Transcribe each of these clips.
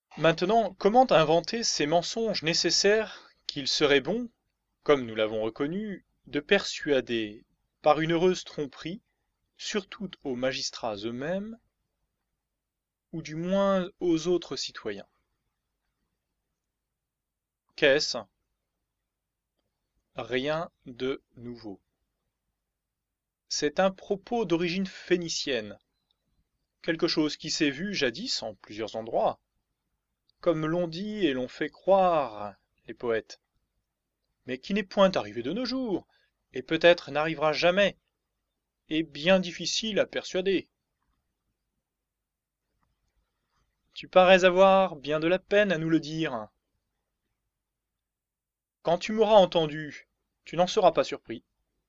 Maintenant, comment inventer ces mensonges nécessaires qu'il serait bon, comme nous l'avons reconnu, de persuader, par une heureuse tromperie, surtout aux magistrats eux-mêmes, ou du moins aux autres citoyens? Qu'est-ce? Rien de nouveau. C'est un propos d'origine phénicienne, quelque chose qui s'est vu jadis en plusieurs endroits, comme l'ont dit et l'ont fait croire les poètes, mais qui n'est point arrivé de nos jours, et peut-être n'arrivera jamais, et bien difficile à persuader. Tu parais avoir bien de la peine à nous le dire. Quand tu m'auras entendu, tu n'en seras pas surpris.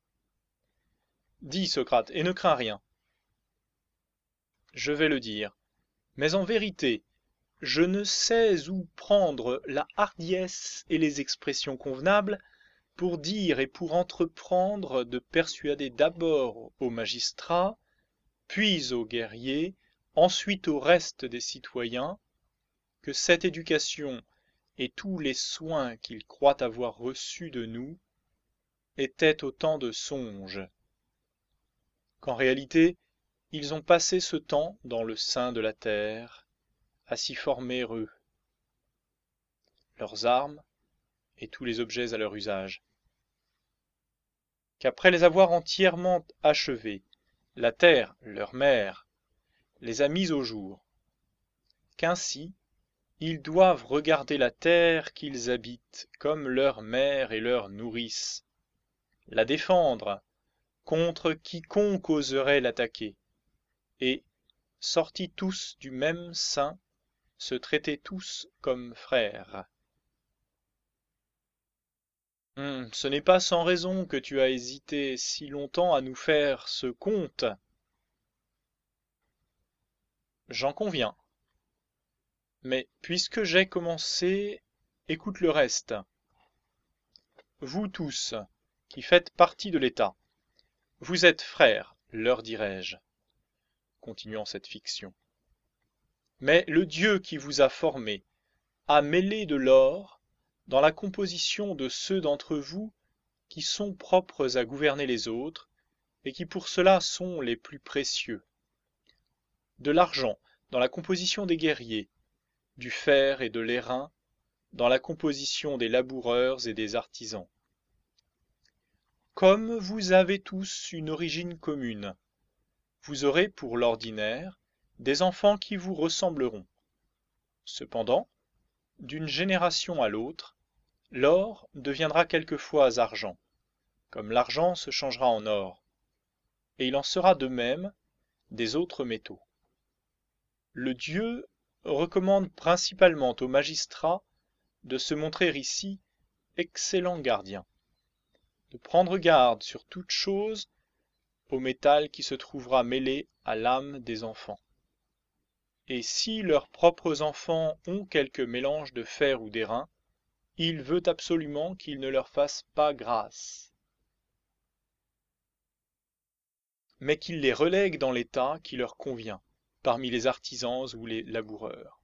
Dis, Socrate, et ne crains rien. Je vais le dire. Mais en vérité, je ne sais où prendre la hardiesse et les expressions convenables pour dire et pour entreprendre de persuader d'abord aux magistrats, puis aux guerriers, ensuite au reste des citoyens, que cette éducation et tous les soins qu'ils croient avoir reçus de nous étaient autant de songes, qu'en réalité ils ont passé ce temps dans le sein de la terre, à s'y former eux, leurs armes et tous les objets à leur usage, qu'après les avoir entièrement achevés, la terre, leur mère, les a mis au jour, qu'ainsi ils doivent regarder la terre qu'ils habitent comme leur mère et leur nourrice, la défendre contre quiconque oserait l'attaquer, et, sortis tous du même sein, se traiter tous comme frères. Ce n'est pas sans raison que tu as hésité si longtemps à nous faire ce conte. J'en conviens. Mais puisque j'ai commencé, écoute le reste. Vous tous, qui faites partie de l'État, vous êtes frères, leur dirai-je, continuant cette fiction. Mais le Dieu qui vous a formés a mêlé de l'or dans la composition de ceux d'entre vous qui sont propres à gouverner les autres, et qui pour cela sont les plus précieux, de l'argent dans la composition des guerriers, du fer et de l'airain dans la composition des laboureurs et des artisans. Comme vous avez tous une origine commune, vous aurez pour l'ordinaire des enfants qui vous ressembleront. Cependant, d'une génération à l'autre, l'or deviendra quelquefois argent, comme l'argent se changera en or, et il en sera de même des autres métaux. Le Dieu recommande principalement aux magistrats de se montrer ici excellents gardiens, de prendre garde sur toute chose au métal qui se trouvera mêlé à l'âme des enfants. Et si leurs propres enfants ont quelque mélange de fer ou d'airain, il veut absolument qu'ils ne leur fassent pas grâce, mais qu'ils les relèguent dans l'état qui leur convient, parmi les artisans ou les laboureurs.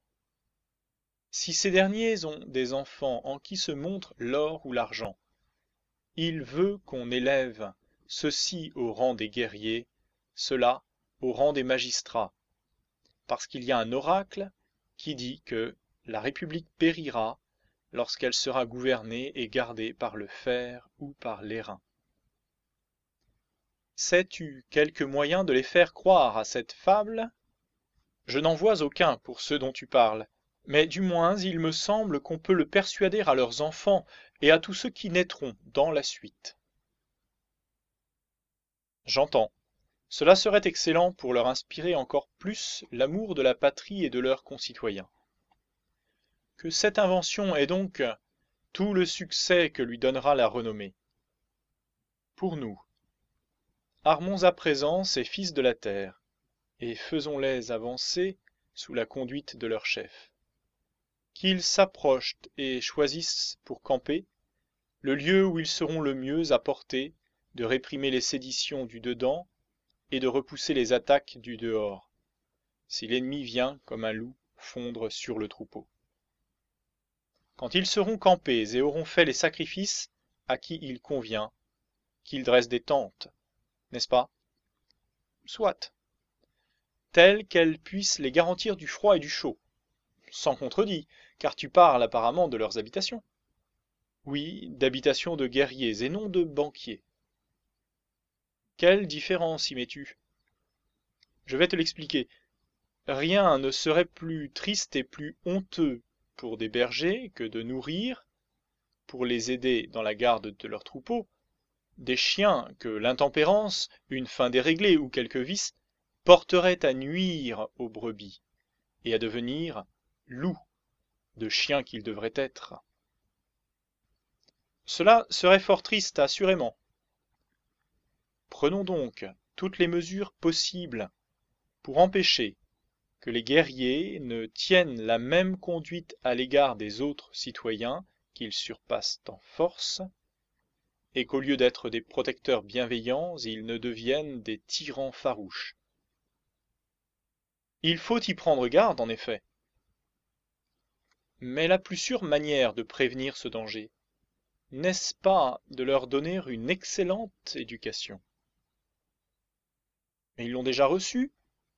Si ces derniers ont des enfants en qui se montre l'or ou l'argent, il veut qu'on élève ceux-ci au rang des guerriers, ceux-là au rang des magistrats, parce qu'il y a un oracle qui dit que la République périra lorsqu'elle sera gouvernée et gardée par le fer ou par l'airain. Sais-tu quelque moyen de les faire croire à cette fable? Je n'en vois aucun pour ceux dont tu parles, mais du moins il me semble qu'on peut le persuader à leurs enfants et à tous ceux qui naîtront dans la suite. J'entends. Cela serait excellent pour leur inspirer encore plus l'amour de la patrie et de leurs concitoyens. Que cette invention ait donc tout le succès que lui donnera la renommée. Pour nous, armons à présent ces fils de la terre, et faisons-les avancer sous la conduite de leur chef. Qu'ils s'approchent et choisissent pour camper le lieu où ils seront le mieux à portée de réprimer les séditions du dedans et de repousser les attaques du dehors, si l'ennemi vient comme un loup fondre sur le troupeau. Quand ils seront campés et auront fait les sacrifices à qui il convient, qu'ils dressent des tentes, n'est-ce pas? Soit, telles qu'elles puissent les garantir du froid et du chaud. Sans contredit, car tu parles apparemment de leurs habitations. Oui, d'habitations de guerriers et non de banquiers. Quelle différence y mets-tu? Je vais te l'expliquer. Rien ne serait plus triste et plus honteux pour des bergers que de nourrir, pour les aider dans la garde de leurs troupeaux, des chiens que l'intempérance, une faim déréglée ou quelque vice porteraient à nuire aux brebis et à devenir loups de chiens qu'ils devraient être. Cela serait fort triste, assurément. Prenons donc toutes les mesures possibles pour empêcher que les guerriers ne tiennent la même conduite à l'égard des autres citoyens qu'ils surpassent en force, et qu'au lieu d'être des protecteurs bienveillants, ils ne deviennent des tyrans farouches. Il faut y prendre garde, en effet. Mais la plus sûre manière de prévenir ce danger, n'est-ce pas de leur donner une excellente éducation? Mais ils l'ont déjà reçue?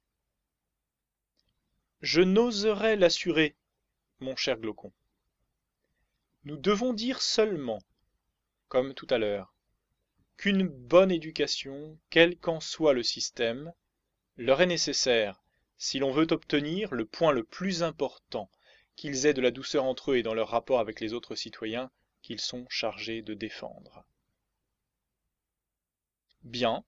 Je n'oserais l'assurer, mon cher Glaucon. Nous devons dire seulement, comme tout à l'heure, qu'une bonne éducation, quel qu'en soit le système, leur est nécessaire si l'on veut obtenir le point le plus important, qu'ils aient de la douceur entre eux et dans leur rapport avec les autres citoyens qu'ils sont chargés de défendre. Bien.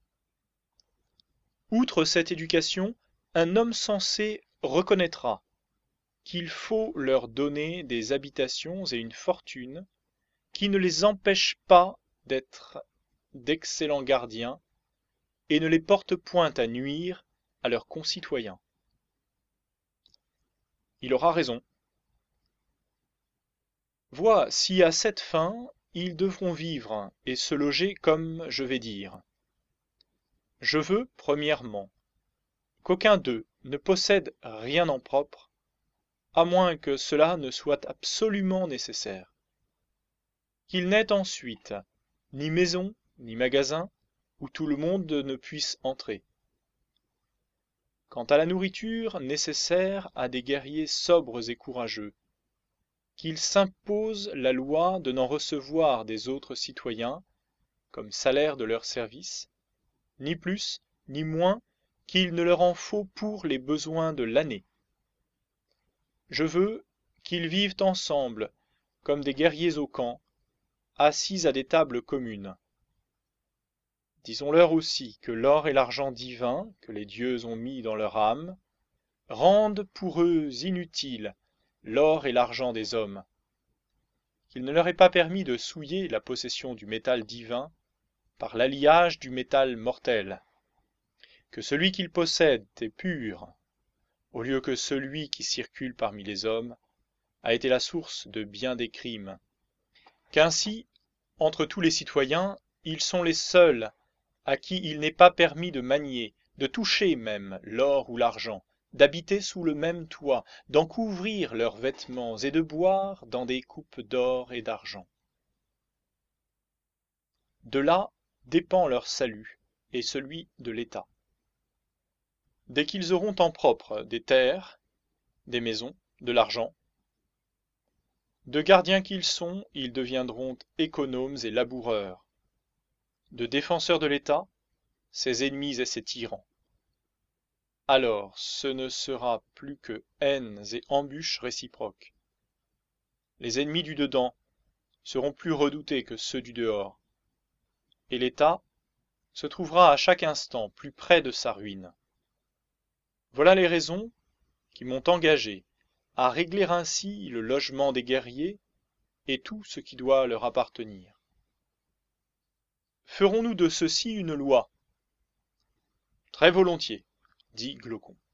Outre cette éducation, un homme sensé reconnaîtra qu'il faut leur donner des habitations et une fortune qui ne les empêchent pas d'être d'excellents gardiens et ne les portent point à nuire à leurs concitoyens. Il aura raison. Vois si à cette fin ils devront vivre et se loger comme je vais dire. Je veux, premièrement, qu'aucun d'eux ne possède rien en propre, à moins que cela ne soit absolument nécessaire. Qu'il n'ait ensuite ni maison, ni magasin, où tout le monde ne puisse entrer. Quant à la nourriture nécessaire à des guerriers sobres et courageux, qu'ils s'imposent la loi de n'en recevoir des autres citoyens, comme salaire de leur service, ni plus ni moins qu'il ne leur en faut pour les besoins de l'année. Je veux qu'ils vivent ensemble, comme des guerriers au camp, assis à des tables communes. Disons-leur aussi que l'or et l'argent divin que les dieux ont mis dans leur âme rendent pour eux inutiles l'or et l'argent des hommes, qu'il ne leur est pas permis de souiller la possession du métal divin par l'alliage du métal mortel, que celui qu'ils possèdent est pur, au lieu que celui qui circule parmi les hommes a été la source de bien des crimes, qu'ainsi, entre tous les citoyens, ils sont les seuls à qui il n'est pas permis de manier, de toucher même l'or ou l'argent, d'habiter sous le même toit, d'en couvrir leurs vêtements et de boire dans des coupes d'or et d'argent. De là dépend leur salut et celui de l'État. Dès qu'ils auront en propre des terres, des maisons, de l'argent, de gardiens qu'ils sont, ils deviendront économes et laboureurs, de défenseurs de l'État, ses ennemis et ses tyrans. Alors ce ne sera plus que haines et embûches réciproques. Les ennemis du dedans seront plus redoutés que ceux du dehors, et l'État se trouvera à chaque instant plus près de sa ruine. Voilà les raisons qui m'ont engagé à régler ainsi le logement des guerriers et tout ce qui doit leur appartenir. Ferons-nous de ceci une loi? Très volontiers, dit Glaucon.